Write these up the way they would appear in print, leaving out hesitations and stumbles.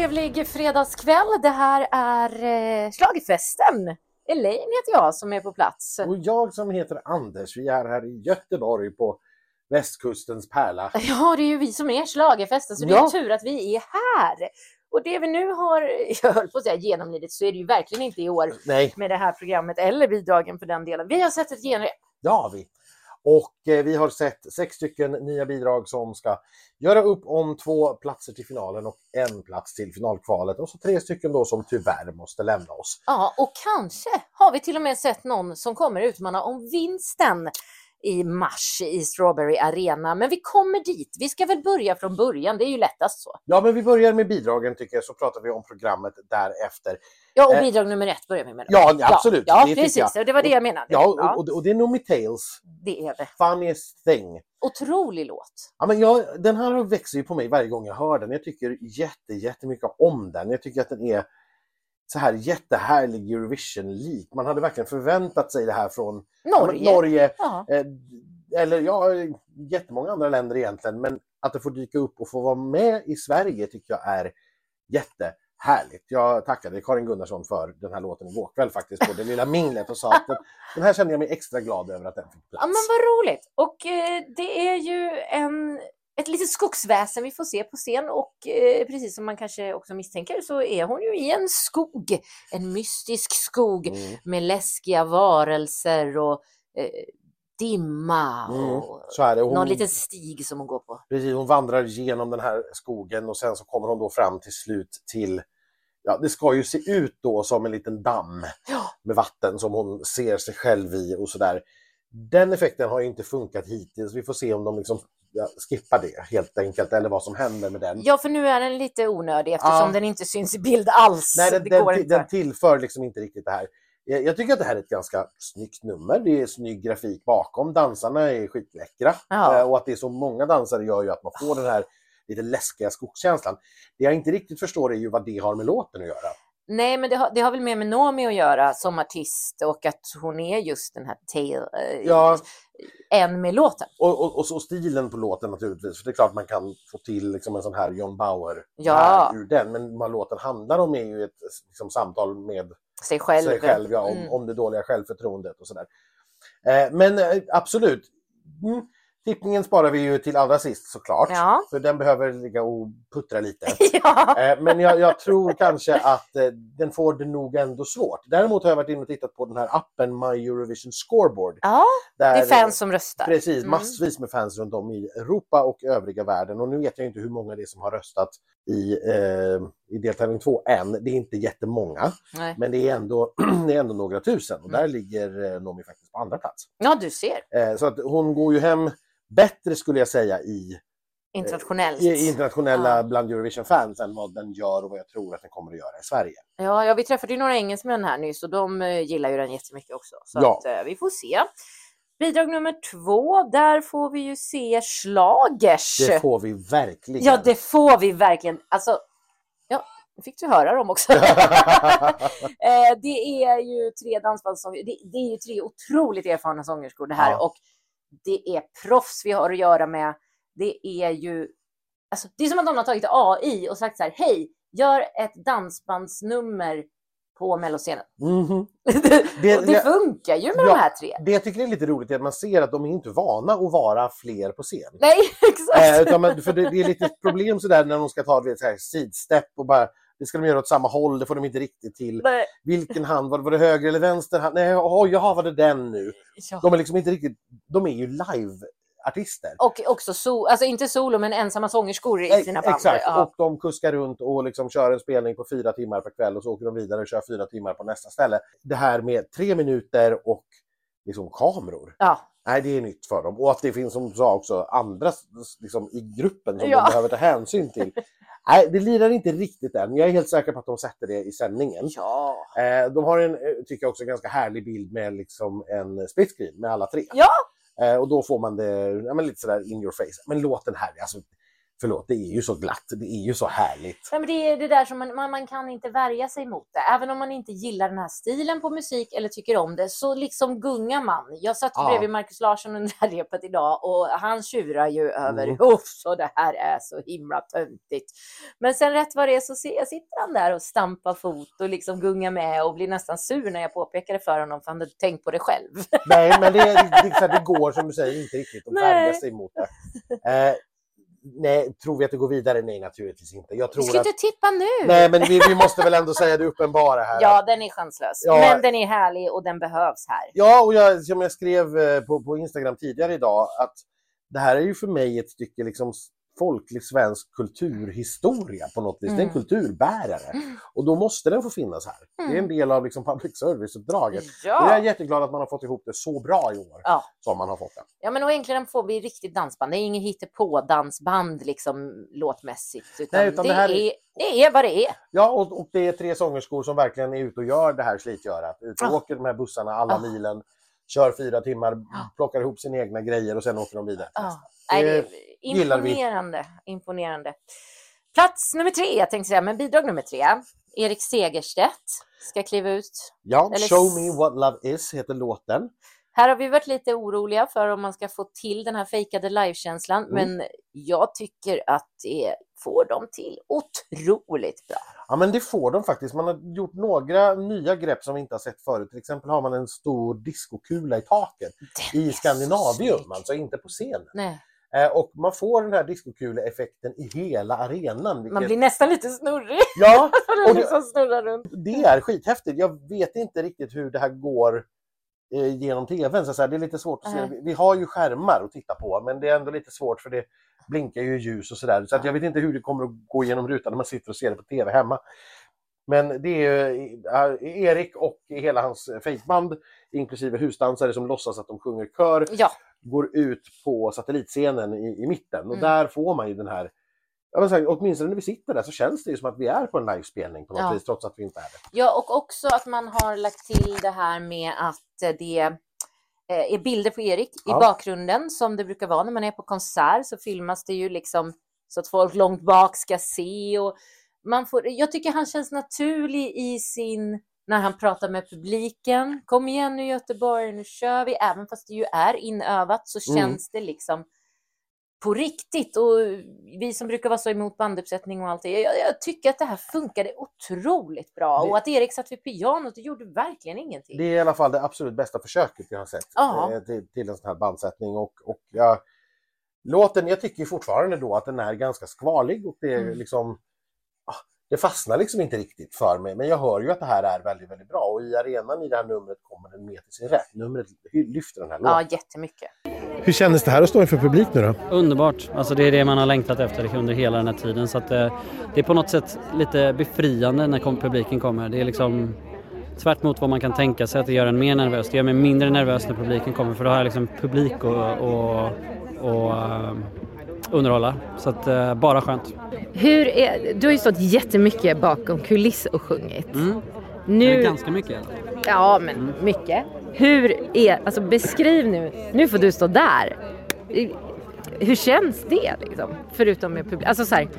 trevlig fredagskväll. Det här är Schlagerfesten. Elaine heter jag som är på plats. Och jag som heter Anders. Vi är här i Göteborg på västkustens pärla. Ja, det är ju vi som är Schlagerfesten, så det är tur att vi är här. Och det vi nu har, jag höll på att säga genomlidit, så är det ju verkligen inte i år. Nej. Med det här programmet eller bidragen för den delen. Vi har sett ett genrep. Det har vi. Och vi har sett 6 stycken nya bidrag som ska göra upp om 2 platser till finalen och 1 plats till finalkvalet. Och så 3 stycken då som tyvärr måste lämna oss. Ja, och kanske har vi till och med sett någon som kommer utmana om vinsten i mars i Strawberry Arena. Men vi kommer dit. Vi ska väl börja från början. Det är ju lättast så. Ja, men vi börjar med bidragen tycker jag, så pratar vi om programmet därefter. Ja, och bidrag nummer 1 börjar vi med. Ja, absolut. Ja, det precis. Det var det jag menade. Ja, och det är Noomi Tales. Det är det. Funniest thing. Otrolig låt. Ja, men den här växer ju på mig varje gång jag hör den. Jag tycker jättemycket om den. Jag tycker att den är så här jättehärlig Eurovision-lik. Man hade verkligen förväntat sig det här från Norge. Ja. Eller jättemånga andra länder egentligen. Men att det får dyka upp och få vara med i Sverige tycker jag är jättehärligt. Jag tackade Karin Gunnarsson för den här låten igår kväll faktiskt på det lilla minglet och sa att den här kände jag mig extra glad över att den fick plats. Ja, men vad roligt. Och det är ju ett litet skogsväsen vi får se på scen, och precis som man kanske också misstänker så är hon ju i en skog, en mystisk skog med läskiga varelser och dimma och så är det. någon liten stig som hon går på. Precis, hon vandrar genom den här skogen och sen så kommer hon då fram till slut till, ja, det ska ju se ut då som en liten damm med vatten som hon ser sig själv i och sådär. Den effekten har ju inte funkat hittills. Vi får se om de liksom skippar det helt enkelt, eller vad som händer med den. Ja, för nu är den lite onödig eftersom den inte syns i bild alls. Nej, den tillför liksom inte riktigt det här. Jag tycker att det här är ett ganska snyggt nummer. Det är snygg grafik bakom. Dansarna är skitläckra. Ja. Och att det är så många dansare gör ju att man får den här lite läskiga skogskänslan. Det jag inte riktigt förstår är ju vad det har med låten att göra. Nej, men det har väl med Noomi att göra som artist, och att hon är just den här en med låten. Och så stilen på låten naturligtvis. För det är klart man kan få till liksom en sån här John Bauer ur den. Men vad låten handlar om är ju ett liksom, samtal med sig själv om det dåliga självförtroendet och sådär. Men absolut. Tippningen sparar vi ju till allra sist såklart. Ja. För den behöver ligga och puttra lite. Ja. Men jag tror kanske att den får det nog ändå svårt. Däremot har jag varit inne och tittat på den här appen My Eurovision Scoreboard. Ja, det är fans som röstar. Precis, massvis med fans runt om i Europa och övriga världen. Och nu vet jag inte hur många det är som har röstat i deltävling 2 än. Det är inte jättemånga. Nej. Men det är ändå några tusen. Och där ligger Noomi faktiskt på andra plats. Ja, du ser. Så att hon går ju hem bättre skulle jag säga i internationella bland Eurovision-fans än vad den gör och vad jag tror att den kommer att göra i Sverige. Ja, vi träffade ju några engelsmän här nyss och de gillar ju den jättemycket också. Så att, vi får se. Bidrag nummer 2, där får vi ju se schlagers. Det får vi verkligen. Ja, det får vi verkligen. Alltså, ja, nu fick du höra dem också. Det är ju 3 dansbandssånger. Det är ju 3 otroligt erfarna sångerskor det här. Ja. Och det är proffs vi har att göra med. Det är ju, alltså, det är som att de har tagit AI och sagt så här: hej, gör ett dansbandsnummer på melloscenen. Det funkar ju med de här 3. Det jag tycker är lite roligt är att man ser att de är inte vana att vara fler på scen. Nej, exakt. För det är lite ett problem sådär när de ska ta det så här sidstep och bara, det ska de göra åt samma håll, det får de inte riktigt till. Nej. Vilken hand, var det höger eller vänster hand? Nej, jaha, var det den nu? Ja. De är liksom inte riktigt, de är ju live-artister. Och också, alltså inte solo men ensamma sångerskor i sina band. Exakt, och de kuskar runt och liksom kör en spelning på 4 timmar per kväll och så åker de vidare och kör 4 timmar på nästa ställe. Det här med 3 minuter och liksom kameror. Ja. Nej, det är nytt för dem. Och att det finns, som du sa också, andra liksom, i gruppen som de behöver ta hänsyn till. Nej, det lirar inte riktigt än. Jag är helt säker på att de sätter det i sändningen. Ja. De har en, tycker jag också, ganska härlig bild med liksom en split screen med alla 3. Ja. Och då får man det lite sådär in your face. Men låten här, alltså, förlåt, det är ju så glatt, det är ju så härligt. Nej, men det är det där som man kan inte värja sig mot det. Även om man inte gillar den här stilen på musik eller tycker om det, så liksom gungar man. Jag satt bredvid Markus Larsson under det här repet idag och han tjurar ju över så det här är så himla töntigt. Men sen rätt vad det är så sitter han där och stampar fot och liksom gungar med och blir nästan sur när jag påpekade för honom för han hade tänkt på det själv. Nej, men det går som du säger inte riktigt att värja sig mot det. Nej, tror vi att det går vidare? Nej, naturligtvis inte. Jag tror du ska inte tippa nu! Nej, men vi måste väl ändå säga det uppenbara här. Ja, den är chanslös. Ja. Men den är härlig och den behövs här. Ja, och som jag skrev på Instagram tidigare idag, att det här är ju för mig ett stycke liksom folklig svensk kulturhistoria på något vis. Det är en kulturbärare. Och då måste den få finnas här. Det är en del av liksom public service-uppdraget. Ja. Och jag är jätteglad att man har fått ihop det så bra i år som man har fått det. Ja, men och egentligen får vi riktigt dansband. Det är ingen hittepå-dansband liksom låtmässigt. Utan det är vad det är. Ja, och det är 3 sångerskor som verkligen är ute och gör det här slitgörat. Ut och åker de här bussarna alla milen, kör 4 timmar, plockar ihop sina egna grejer och sen åker de vidare. Imponerande. Plats nummer 3, jag tänkte säga, men bidrag nummer 3. Erik Segerstedt ska kliva ut. Ja, Show Me What Love Is heter låten. Här har vi varit lite oroliga för om man ska få till den här fejkade livekänslan. Men jag tycker att det får de till otroligt bra. Ja, men det får de faktiskt. Man har gjort några nya grepp som vi inte har sett förut. Till exempel har man en stor diskokula i taket i Skandinavium, alltså inte på scenen. Nej. Och man får den här diskokule-effekten i hela arenan. Man blir nästan lite snurrig. Ja, och liksom snurrar runt. Det är skithäftigt. Jag vet inte riktigt hur det här går genom tvn. Så det är lite svårt att se. Vi har ju skärmar att titta på, men det är ändå lite svårt för det blinkar ju ljus och sådär. Så att jag vet inte hur det kommer att gå genom rutan när man sitter och ser det på tv hemma. Men det är Erik och hela hans fejkband, inklusive husdansare som låtsas att de sjunger kör, går ut på satellitscenen i mitten. Och där får man ju den här, åtminstone när vi sitter där så känns det ju som att vi är på en livespelning på något vis, trots att vi inte är det. Ja, och också att man har lagt till det här med att det är bilder på Erik i bakgrunden, som det brukar vara när man är på konsert, så filmas det ju liksom så att folk långt bak ska se, och jag tycker han känns naturlig i när han pratar med publiken. Kom igen nu Göteborg, nu kör vi. Även fast det ju är inövat så känns det liksom på riktigt. Och vi som brukar vara så emot banduppsättning och allt det. Jag tycker att det här funkade otroligt bra. Och att Erik satt vid pianot, det gjorde verkligen ingenting. Det är i alla fall det absolut bästa försöket jag har sett till en sån här bandsättning. Låten, jag tycker fortfarande då att den är ganska skvalig. Och det är liksom... Det fastnar liksom inte riktigt för mig, men jag hör ju att det här är väldigt, väldigt bra. Och i arenan i det här numret kommer den med till sin rätt. Numret lyfter den här låten. Ja, jättemycket. Hur kändes det här att stå inför publik nu då? Underbart. Alltså det är det man har längtat efter under hela den här tiden. Så att det är på något sätt lite befriande när publiken kommer. Det är liksom tvärt mot vad man kan tänka sig, att det gör en mer nervös. Det gör mig mindre nervös när publiken kommer, för då har jag liksom publik och underhålla. Så att bara skönt. Du har ju stått jättemycket bakom kuliss och sjungit. Nu är det ganska mycket? Ja, men mycket. Beskriv nu får du stå där. Hur känns det liksom? Förutom med publik. Alltså så här,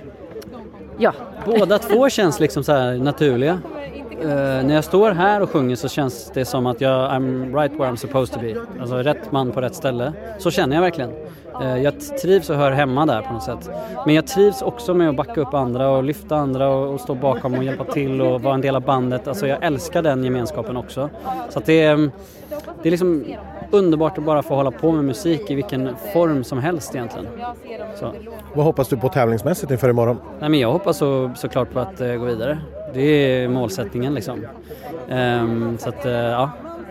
Båda två känns liksom så här naturliga. När jag står här och sjunger så känns det som att I'm right where I'm supposed to be. Alltså rätt man på rätt ställe. Så känner jag verkligen. Jag trivs och hör hemma där på något sätt. Men jag trivs också med att backa upp andra och lyfta andra och stå bakom och hjälpa till och vara en del av bandet. Alltså jag älskar den gemenskapen också. Så att det är liksom underbart att bara få hålla på med musik i vilken form som helst egentligen. Så. Vad hoppas du på tävlingsmässigt inför imorgon? Nej, men jag hoppas såklart på att gå vidare. Det är målsättningen liksom. Så att, ja.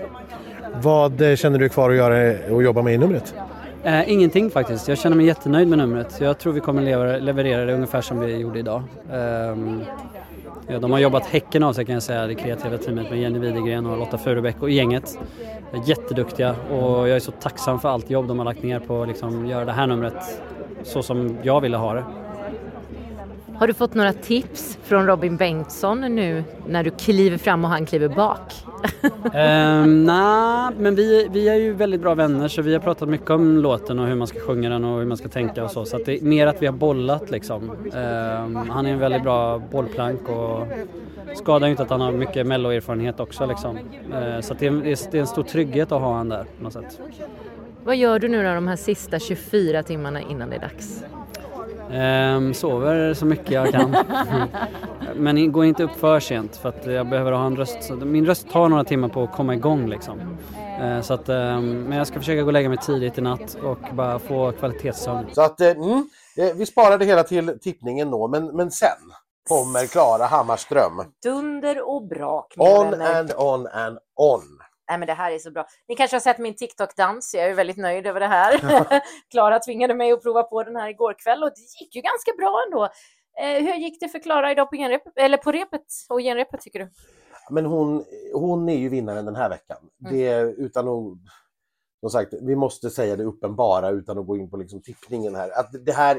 Vad känner du kvar att göra och jobba med i numret? Ingenting faktiskt. Jag känner mig jättenöjd med numret. Jag tror vi kommer leverera det ungefär som vi gjorde idag. De har jobbat häcken av sig, kan jag säga, det kreativa teamet med Jenny Widegren och Lotta Furubäck och gänget. Jätteduktiga, och jag är så tacksam för allt jobb de har lagt ner på att liksom göra det här numret så som jag ville ha det. Har du fått några tips från Robin Bengtsson nu när du kliver fram och han kliver bak? Nej, men vi är ju väldigt bra vänner, så vi har pratat mycket om låten och hur man ska sjunga den och hur man ska tänka och så att det är mer att vi har bollat liksom. Han är en väldigt bra bollplank och skadar inte att han har mycket melloerfarenhet också liksom. Så att det är en stor trygghet att ha han där på något sätt. Vad gör du nu då de här sista 24 timmarna innan det är dags? Sover så mycket jag kan. Men går inte upp för sent för att jag behöver ha en röst. Min röst tar några timmar på att komma igång liksom. Så att, men jag ska försöka gå och lägga mig tidigt i natt och bara få kvalitetssömn. Så att vi sparade hela till tippningen då, men sen kommer Klara Hammarström. Dunder och brak. On and on. Nej, men det här är så bra. Ni kanske har sett min TikTok-dans. Jag är väldigt nöjd över det här. Klara tvingade mig att prova på den här igår kväll och det gick ju ganska bra ändå. Hur gick det för Klara idag på genrepet, eller på repet och genrepet tycker du? Men hon är ju vinnaren den här veckan. Det är utan att, som sagt, vi måste säga det uppenbara utan att gå in på liksom tippningen här. Att det här,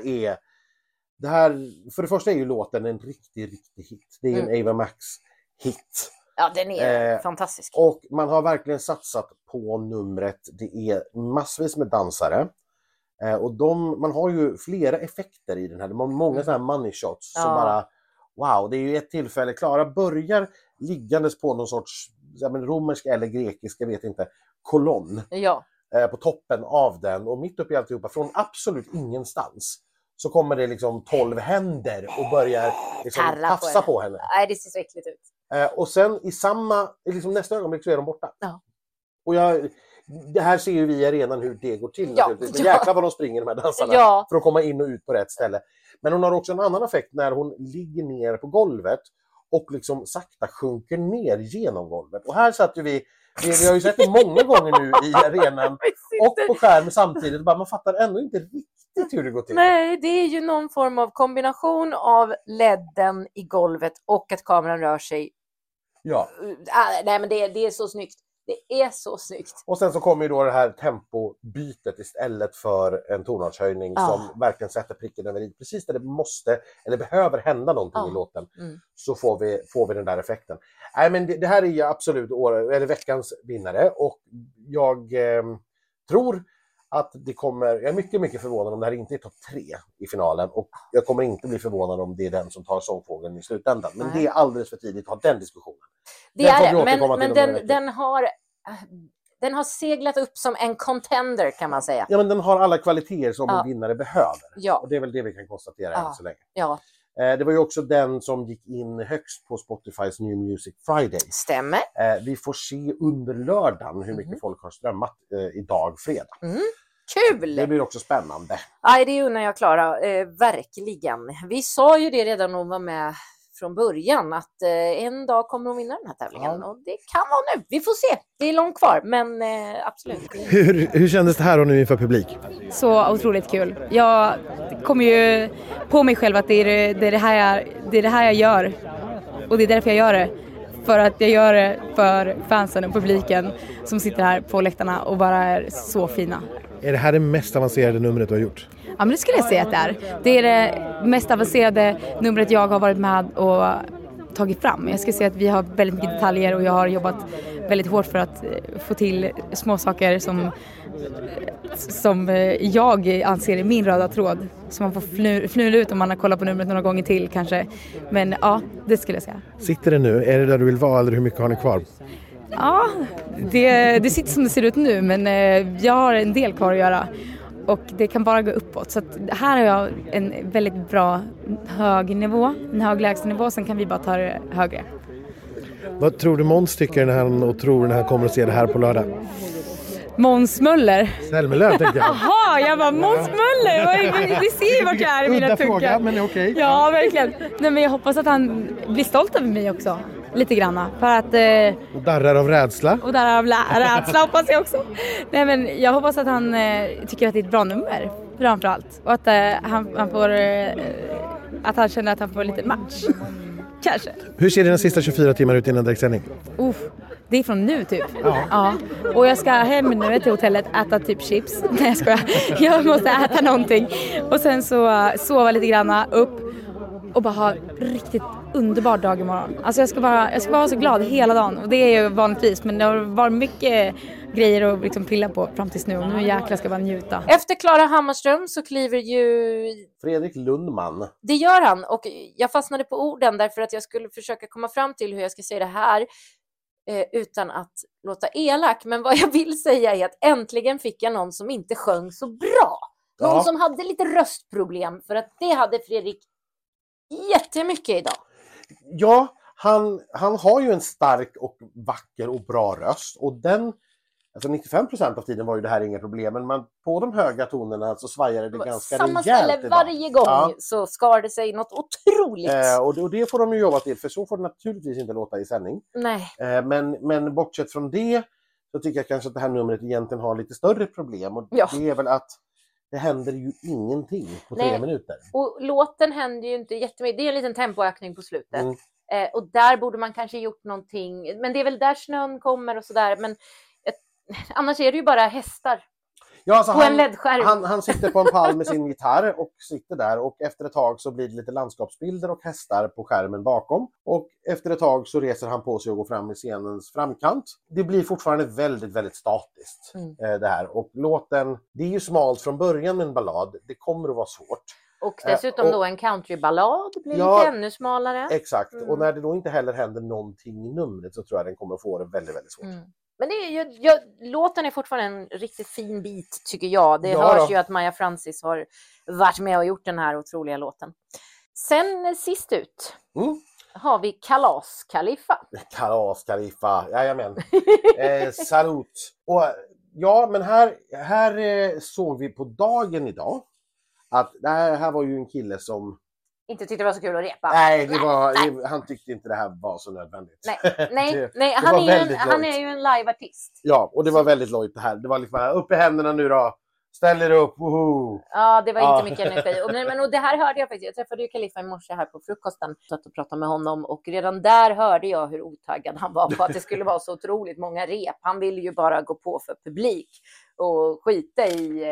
för det första är ju låten en riktig hit. Det är en Ava Max-hit. Ja, den är fantastisk. Och man har verkligen satsat på numret. Det är massvis med dansare. Och man har ju flera effekter i den här. De har många sådana här money shots som bara, wow, det är ju ett tillfälle. Klara börjar liggandes på någon sorts romersk eller grekisk, jag vet inte, kolonn. Ja. På toppen av den. Och mitt uppe i alltihopa, från absolut ingenstans, så kommer det liksom 12 händer och börjar liksom tafsa på henne. Nej, det ser så äckligt ut. Och sen i nästa ögonblick så är de borta. Ja. Och det här ser ju vi i arenan hur det går till. Men jäklar vad de springer de här dansarna för att komma in och ut på rätt ställe. Men hon har också en annan effekt när hon ligger ner på golvet och liksom sakta sjunker ner genom golvet. Och här satt ju vi har ju sett det många gånger nu i arenan och på skärm samtidigt. Man fattar ändå inte riktigt hur det går till. Nej, det är ju någon form av kombination av ledden i golvet och att kameran rör sig. Ja. Nej, men det är så snyggt. Det är så snyggt. Och sen så kommer ju då det här tempobytet istället för en tonartshöjning som verkligen sätter pricken över i. Precis där det måste eller behöver hända någonting i låten så får vi den där effekten. Nej, men det här är ju absolut veckans vinnare och jag tror att det kommer, jag är mycket, mycket förvånad om det här inte är topp 3 i finalen och jag kommer inte bli förvånad om det är den som tar sångfågeln i slutändan. Men det är alldeles för tidigt att ha den diskussionen. Det är det, men den har seglat upp som en contender kan man säga. Ja, men den har alla kvaliteter som en vinnare behöver. Ja. Och det är väl det vi kan konstatera än så länge. Ja. Det var ju också den som gick in högst på Spotifys New Music Friday. Stämmer. Vi får se under lördagen hur mycket folk har strömmat idag fredag. Kul! Det blir också spännande. Nej, det undrar jag Klara, verkligen. Vi sa ju det redan när hon var med från början att en dag kommer hon vinna den här tävlingen och det kan vara nu. Vi får se. Det är långt kvar, men absolut. Hur kändes det här och nu inför publik? Så otroligt kul. Jag kommer ju på mig själv att det är det här jag gör och det är därför jag gör det. För att jag gör det för fansen och publiken som sitter här på läktarna och bara är så fina. Är det här det mest avancerade numret du har gjort? Ja, men det skulle jag säga att det är. Det är det mest avancerade numret jag har varit med och tagit fram. Jag ska säga att vi har väldigt mycket detaljer och jag har jobbat väldigt hårt för att få till små saker som jag anser är min röda tråd. Som man får fnula ut om man har kollat på numret några gånger till kanske. Men ja, det skulle jag säga. Sitter det nu? Är det där du vill vara eller hur mycket har ni kvar? Ja, det sitter som det ser ut nu men jag har en del kvar att göra. Och det kan bara gå uppåt. Så att här har jag en väldigt bra hög nivå. En hög lägstanivå. Sen kan vi bara ta det högre. Vad tror du Måns tycker när han tror när han kommer att se det här på lördag? Måns Möller. Selmelöv tänkte jag. Jaha, jag var Måns Möller. Vi ser ju vart jag är i mina tunkar. Fråga, men okej. Ja, verkligen. Nej, men jag hoppas att han blir stolt över mig också. Lite granna. För att, och darrar av rädsla. Och darrar av rädsla hoppas jag också. Nej, men jag hoppas att han tycker att det är ett bra nummer. Framförallt. Och att han får... att han känner att han får lite match. Kanske. Hur ser dina sista 24 timmar ut innan direktsändning? Det är från nu typ. Ja. Och jag ska hem nu till hotellet äta typ chips. Nej, jag skojar. Jag måste äta någonting. Och sen så sova lite granna upp. och bara ha riktigt underbar dag imorgon. Alltså jag ska vara så glad hela dagen. Och det är ju vanligtvis, men det har varit mycket grejer att liksom pilla på fram tills nu. Och nu jäklar ska jag bara njuta. Efter Klara Hammarström så kliver ju Fredrik Lundman. Det gör han, och jag fastnade på orden därför att jag skulle försöka komma fram till hur jag ska säga det här utan att låta elak. Men vad jag vill säga är att äntligen fick jag någon som inte sjöng så bra. Någon som hade lite röstproblem, för att det hade Fredrik jättemycket idag. Ja, han har ju en stark och vacker och bra röst, och den, alltså 95% av tiden var ju det här inga problem, men på de höga tonerna så svajade det ganska rejält. Samma ställe varje gång så skar det sig något otroligt. Och det får de ju jobba till, för så får det naturligtvis inte låta i sändning. Nej. Men bortsett från det så tycker jag kanske att det här numret egentligen har lite större problem, och det är väl att det händer ju ingenting på 3 minuter. Och låten händer ju inte jättemycket. Det är en liten tempoökning på slutet. Och där borde man kanske gjort någonting. Men det är väl där snön kommer och sådär. Men annars är det ju bara hästar. Ja, alltså på en LED-skärm. Han sitter på en pall med sin gitarr och sitter där, och efter ett tag så blir det lite landskapsbilder och hästar på skärmen bakom, och efter ett tag så reser han på sig och går fram i scenens framkant. Det blir fortfarande väldigt, väldigt statiskt det här, och låten, det är ju smalt från början med en ballad, det kommer att vara svårt. Och dessutom då en countryballad blir lite ännu smalare. Exakt, och när det då inte heller händer någonting i numret så tror jag den kommer att få det väldigt, väldigt svårt. Men det är ju, låten är fortfarande en riktigt fin bit, tycker jag. Det hörs ju att Maja Francis har varit med och gjort den här otroliga låten. Sen sist ut har vi Kalas Khalifa. Kalas Khalifa, jajamän. Salut. Och ja, men här såg vi på dagen idag att det här var ju en kille som inte tyckte det var så kul att repa. Nej, han tyckte inte det här var så nödvändigt. Nej, han är ju en liveartist. Ja, och det var väldigt lojt det här. Det var liksom upp i händerna nu då. Ställ er upp, woho! Ja, det var inte mycket energi. Och det här hörde jag faktiskt. Jag träffade ju Khalifa i morse här på frukosten. Satt och pratade med honom. Och redan där hörde jag hur otaggad han var på att det skulle vara så otroligt många rep. Han ville ju bara gå på för publik och skita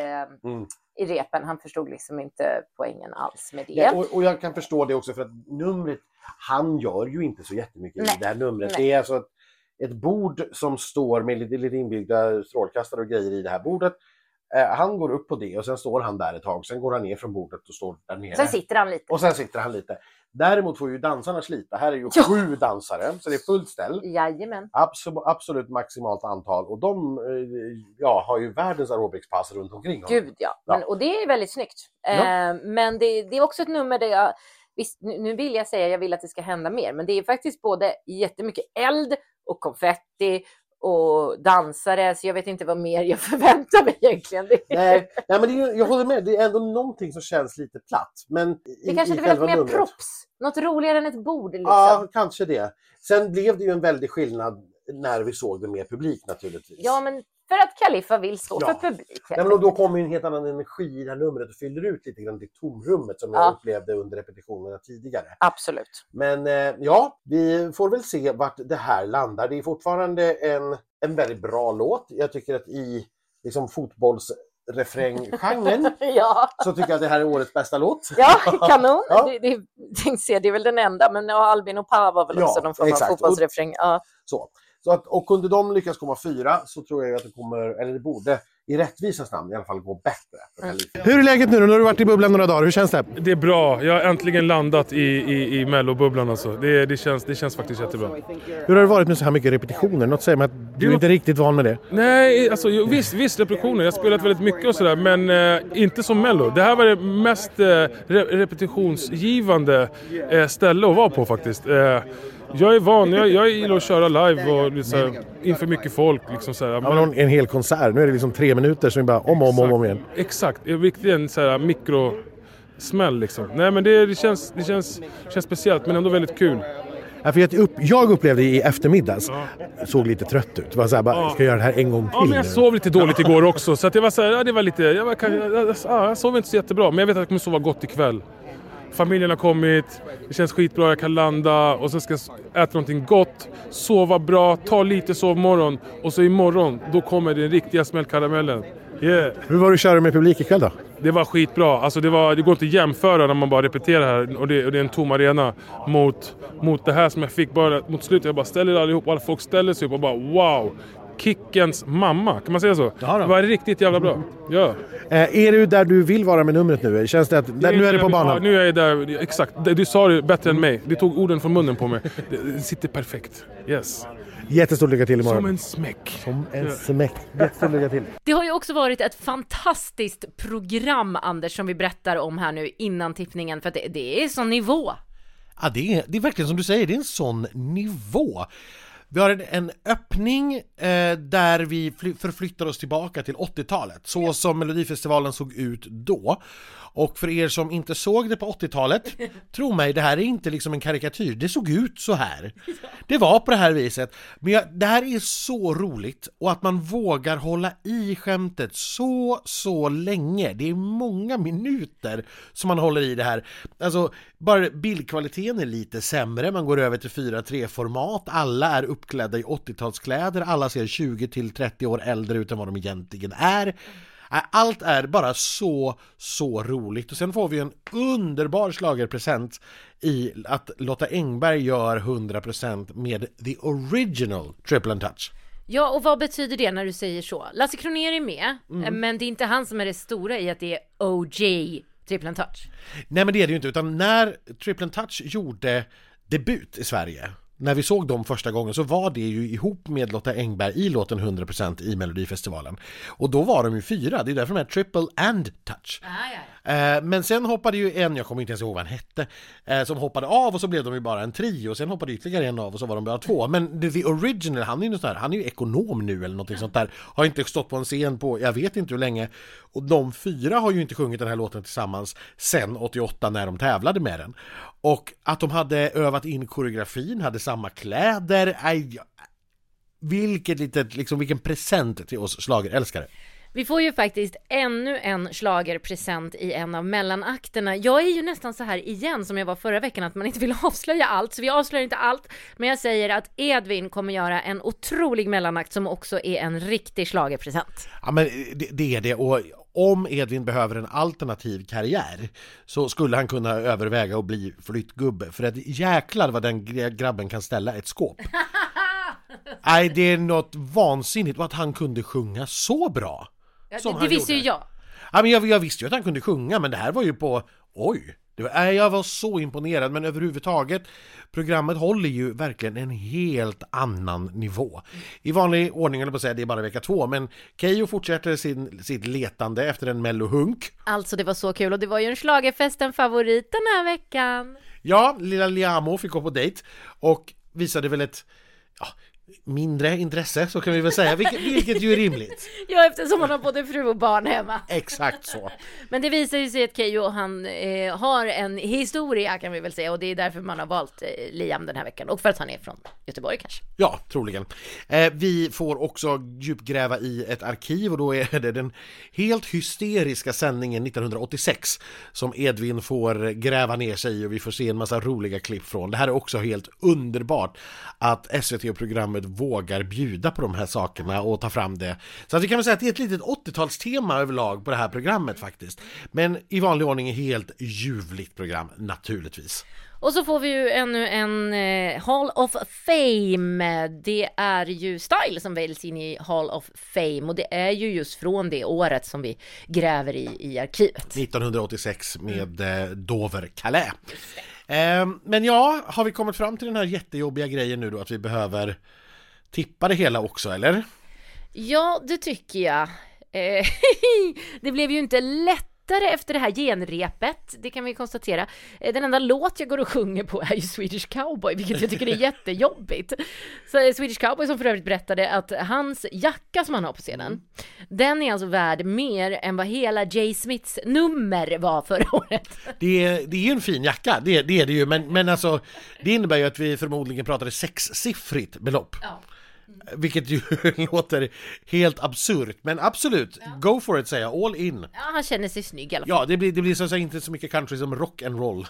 i repen. Han förstod liksom inte poängen alls med det. Ja, och jag kan förstå det också, för att numret, han gör ju inte så jättemycket i det här numret. Det är alltså ett bord som står med lite inbyggda strålkastare och grejer i det här bordet. Han går upp på det och sen står han där ett tag. Sen går han ner från bordet och står där nere. Sen sitter han lite. Och sen sitter han lite. Däremot får ju dansarna slita. Här är ju 7 dansare, så det är fullt ställ. Jajamän. Absolut maximalt antal. Och de har ju världens aerobicspass runt omkring. Gud ja. Men, och det är väldigt snyggt. Men det är också ett nummer där jag... Visst, nu vill jag säga jag vill att det ska hända mer. Men det är faktiskt både jättemycket eld och konfetti och dansare, så jag vet inte vad mer jag förväntar mig egentligen. Nej, men jag håller med. Det är ändå någonting som känns lite platt. Men det kanske är väldigt mer props. Något roligare än ett bord. Liksom. Ja, kanske det. Sen blev det ju en väldig skillnad när vi såg det med publik naturligtvis. Ja, men för att Khalifa vill stå för publik. Ja, men då kommer ju en helt annan energi i det här numret och fyller ut lite grann det tomrummet som jag upplevde under repetitionerna tidigare. Absolut. Men vi får väl se vart det här landar. Det är fortfarande en väldigt bra låt. Jag tycker att i liksom fotbollsrefränggenren så tycker jag att det här är årets bästa låt. Ja, kanon. Det är väl den enda, men Albin och Pa var väl också någon form av fotbollsrefräng. Så att, och kunde de lyckas komma 4 så tror jag att det kommer, eller det borde i rättvisans namn i alla fall gå bättre. Hur är läget nu då? Nu har du varit i bubblan några dagar. Hur känns det? Det är bra. Jag har äntligen landat i Mello-bubblan. Alltså. Det känns faktiskt jättebra. Hur har det varit med så här mycket repetitioner? Något säger mig att du är inte riktigt van med det. Nej, alltså visst repetitioner. Jag har spelat väldigt mycket och sådär, men inte som Mello. Det här var det mest repetitionsgivande ställe att vara på faktiskt. Jag är van, jag gillar att köra live och liksom, inför mycket folk. Liksom, så här. En hel konsert, nu är det liksom 3 minuter som bara om igen. Exakt, det är riktigt en så här mikrosmäll liksom. Nej, men det känns speciellt, men ändå väldigt kul. Ja, för jag upplevde i eftermiddags såg lite trött ut. Var så här, bara, ska jag göra det här en gång till? Ja, men jag sov lite dåligt igår också, så att jag var så här, det var lite, jag sov inte så jättebra, men jag vet att jag kommer sova gott ikväll. Familjen har kommit, det känns skitbra, jag kan landa och sen ska jag äta någonting gott, sova bra, ta lite sovmorgon och så imorgon, då kommer den riktiga smällkaramellen. Yeah. Hur var du kör med publik ikväll då? Det var skitbra. Alltså det går inte att jämföra när man bara repeterar här. Och det är en tom arena mot det här som jag fick bara mot slutet. Jag bara ställer allihop. Alla folk ställer sig upp och bara wow. Kickens mamma, kan man säga så? Det var riktigt jävla bra. Ja. Är du där du vill vara med numret nu? Känns det att nu är det på banan? Nu är jag där, exakt. Du sa det bättre än mig. Du tog orden från munnen på mig. Det sitter perfekt. Yes. Jättestort lycka till imorgon. Som en smäck. Jättestort lycka till. Det har ju också varit ett fantastiskt program, Anders, som vi berättar om här nu innan tippningen. För att det är sån nivå. Ja, det är verkligen som du säger. Det är en sån nivå. Vi har en öppning där vi förflyttar oss tillbaka till 80-talet. Så som Melodifestivalen såg ut då. Och för er som inte såg det på 80-talet, tro mig, det här är inte liksom en karikatyr. Det såg ut så här. Det var på det här viset. Men det här är så roligt. Och att man vågar hålla i skämtet så länge. Det är många minuter som man håller i det här. Alltså, bara bildkvaliteten är lite sämre. Man går över till 4:3-format. Alla är uppklädda i 80-talskläder. Alla ser 20-30 år äldre ut än vad de egentligen är. Allt är bara så roligt. Och sen får vi en underbar schlagerpresent i att Lotta Engberg gör 100% med the original Triple and Touch. Ja, och vad betyder det när du säger så? Lasse Kronér är med, men det är inte han som är det stora i att det är OJ Triple and Touch. Nej, men det är det ju inte, utan när Triple and Touch gjorde debut i Sverige, när vi såg dem första gången, så var det ju ihop med Lotta Engberg i låten 100% i Melodifestivalen. Och då var de ju 4, det är därför de är Triple and Touch. Men sen hoppade ju en, jag kommer inte ens ihåg vad han hette, som hoppade av och så blev de ju bara en trio. Och sen hoppade ytterligare en av och så var de bara 2. Men the original, han är ju ekonom nu eller något sånt där. Har inte stått på en scen på, jag vet inte hur länge. Och de 4 har ju inte sjungit den här låten tillsammans sen 88 när de tävlade med den. Och att de hade övat in koreografin, hade samma kläder. Vilken present till oss schlagerälskare. Vi får ju faktiskt ännu en schlagerpresent i en av mellanakterna. Jag är ju nästan så här igen som jag var förra veckan, att man inte vill avslöja allt. Så vi avslöjar inte allt. Men jag säger att Edvin kommer göra en otrolig mellanakt som också är en riktig schlagerpresent. Ja, men det är det. Och om Edvin behöver en alternativ karriär så skulle han kunna överväga att bli flyttgubbe. För att jäklar vad den grabben kan ställa ett skåp. Nej, det är något vansinnigt. Och att han kunde sjunga så bra. Ja, det visste ju jag. Ja, men jag visste ju att han kunde sjunga, men det här var ju på... Oj! Jag var så imponerad, men överhuvudtaget programmet håller ju verkligen en helt annan nivå. I vanlig ordning, eller på att säga, det är bara vecka 2, men Keyyo fortsätter sitt letande efter en mellohunk. Alltså det var så kul, och det var ju en schlagerfesten favorit den här veckan. Ja, lilla Liamo fick gå på dejt och visade väl ett... mindre intresse, så kan vi väl säga, vilket ju är rimligt. Ja, eftersom han har både fru och barn hemma. Exakt så. Men det visar ju sig att Keyyo, han har en historia, kan vi väl säga, och det är därför man har valt Liam den här veckan, och för att han är från Göteborg kanske. Ja, troligen. Vi får också djupgräva i ett arkiv, och då är det den helt hysteriska sändningen 1986 som Edvin får gräva ner sig i, och vi får se en massa roliga klipp från. Det här är också helt underbart att SVT och programmet vågar bjuda på de här sakerna och ta fram det. Så att vi kan väl säga att det är ett litet 80-talstema överlag på det här programmet faktiskt. Men i vanlig ordning helt ljuvligt program, naturligtvis. Och så får vi ju ännu en Hall of Fame. Det är ju Style som väljs in i Hall of Fame, och det är ju just från det året som vi gräver i arkivet. 1986 med Dover Calais. Men ja, har vi kommit fram till den här jättejobbiga grejen nu då, att vi behöver tippa det hela också, eller? Ja, det tycker jag. Det blev ju inte lättare efter det här genrepet, det kan vi konstatera. Den enda låt jag går och sjunger på är ju Swedish Cowboy, vilket jag tycker är jättejobbigt. Så Swedish Cowboy, som för övrigt berättade att hans jacka som han har på scenen, den är alltså värd mer än vad hela Jay Smiths nummer var förra året. Det är ju en fin jacka, det är det ju, men alltså det innebär ju att vi förmodligen pratade 6-siffrigt belopp. Ja. Vilket ju låter helt absurt. Men absolut, go for it säger jag, all in. Ja, han känner sig snygg i alla fall. Ja, det blir så att säga inte så mycket country som rock and roll.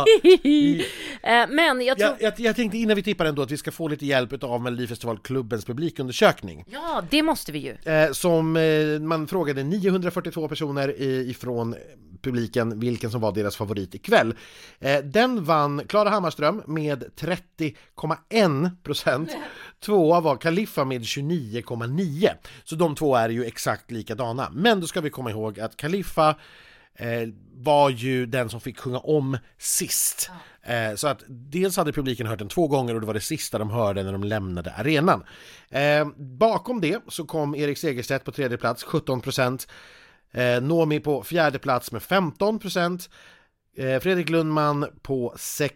Men jag tror... Jag tänkte innan vi tippar ändå att vi ska få lite hjälp av Melodifestivalklubbens publikundersökning. Ja, det måste vi ju. Som man frågade 942 personer ifrån publiken vilken som var deras favorit ikväll. Den vann Klara Hammarström med 30,1%. Tvåa var Kaliffa med 29,9%. Så de två är ju exakt likadana. Men då ska vi komma ihåg att Kaliffa var ju den som fick sjunga om sist. Så att dels hade publiken hört den 2 gånger och det var det sista de hörde när de lämnade arenan. Bakom det så kom Erik Segerstedt på 3:e plats, 17%. Noomi på 4:e plats med 15%. Fredrik Lundman på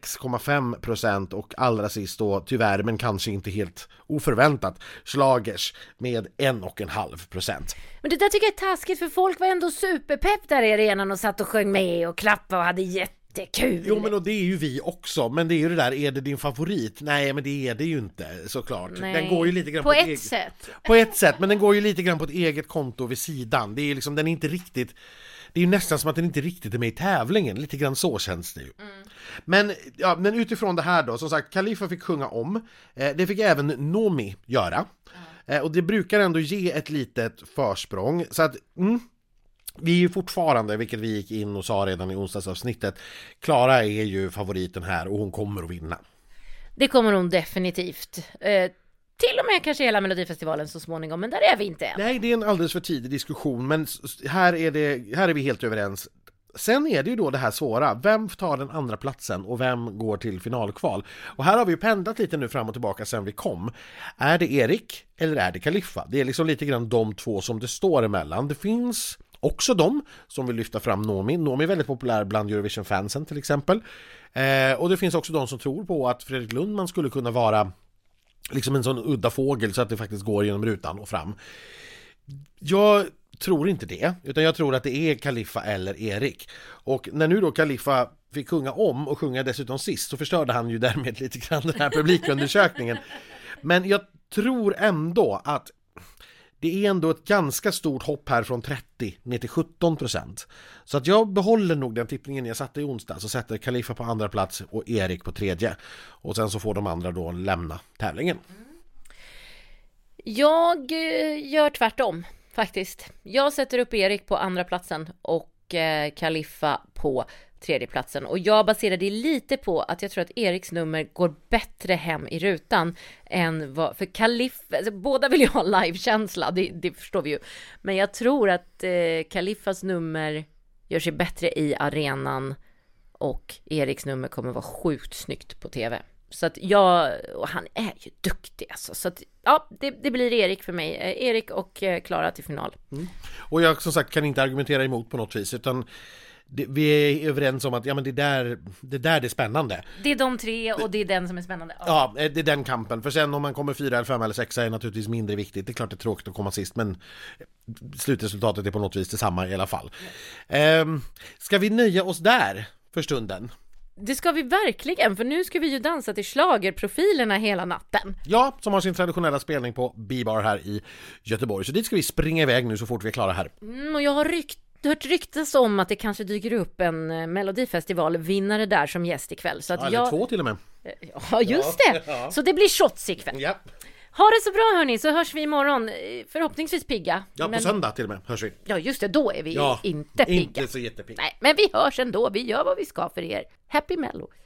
6,5% och allra sist då, tyvärr men kanske inte helt oförväntat, Schlagers med 1,5%. Men det där tycker jag är taskigt, för folk var ändå superpepp där i arenan och satt och sjöng med och klappade och hade jättekul. Jo, men och det är ju vi också, men det är ju det där, är det din favorit? Nej, men det är det ju inte, såklart. Nej. Den går ju lite grann på ett sätt. På ett sätt, men den går ju lite grann på ett eget konto vid sidan. Det är liksom, den är inte riktigt... Det är ju nästan som att den inte riktigt är med i tävlingen. Lite grann så känns det ju. Men utifrån det här då, som sagt, Kaliffa fick sjunga om. Det fick även Noomi göra. Och det brukar ändå ge ett litet försprång. Så att... Vi är ju fortfarande, vilket vi gick in och sa redan i onsdagsavsnittet, Klara är ju favoriten här och hon kommer att vinna. Det kommer hon definitivt. Till och med kanske hela Melodifestivalen så småningom, men där är vi inte än. Nej, det är en alldeles för tidig diskussion, men här är vi helt överens. Sen är det ju då det här svåra, vem tar den andra platsen och vem går till finalkval? Och här har vi ju pendlat lite nu fram och tillbaka sen vi kom. Är det Erik eller är det Kaliffa? Det är liksom lite grann de två som det står emellan. Det finns också de som vill lyfta fram Noomi. Noomi är väldigt populär bland Eurovision-fansen till exempel. Och det finns också de som tror på att Fredrik Lundman skulle kunna vara liksom en sån udda fågel så att det faktiskt går genom rutan och fram. Jag tror inte det, utan jag tror att det är Kaliffa eller Erik. Och när nu då Kaliffa fick sjunga om och sjunga dessutom sist, så förstörde han ju därmed lite grann den här publikundersökningen. Men jag tror ändå att det är ändå ett ganska stort hopp här från 30 ner till 17%. Så att jag behåller nog den tippningen jag satte i onsdag. Så sätter Kaliffa på andra plats och Erik på 3:e. Och sen så får de andra då lämna tävlingen. Jag gör tvärtom faktiskt. Jag sätter upp Erik på andra platsen och Kaliffa på 3:e platsen. Och jag baserar det lite på att jag tror att Eriks nummer går bättre hem i rutan än vad... För Kaliffa... Alltså, båda vill ju ha livekänsla, det förstår vi ju. Men jag tror att Kaliffas nummer gör sig bättre i arenan och Eriks nummer kommer vara sjukt snyggt på tv. Så att och han är ju duktig alltså. Så att, ja, det blir Erik för mig. Erik och Klara till final. Och jag som sagt kan inte argumentera emot på något vis, utan vi är överens om att ja, men det där är spännande. Det är de tre och det är den som är spännande. Ja, det är den kampen. För sen om man kommer 4 eller 5 eller 6 är naturligtvis mindre viktigt. Det är klart det är tråkigt att komma sist, men slutresultatet är på något vis detsamma i alla fall. Ska vi nöja oss där för stunden? Det ska vi verkligen, för nu ska vi ju dansa till schlagerprofilerna hela natten. Ja, som har sin traditionella spelning på B-bar här i Göteborg. Så dit ska vi springa iväg nu så fort vi är klara här. Och jag har hört ryktas om att det kanske dyker upp en Melodifestivalvinnare där som gäst ikväll. Så att eller 2 till och med. Ja, just det. Ja. Så det blir shots ikväll. Ja. Ha det så bra hörni, så hörs vi imorgon. Förhoppningsvis pigga. Ja, på söndag till och med hörs vi. Ja, just det, då är vi inte pigga. Inte så jättepigga. Nej, men vi hörs ändå. Vi gör vad vi ska för er. Happy Mello!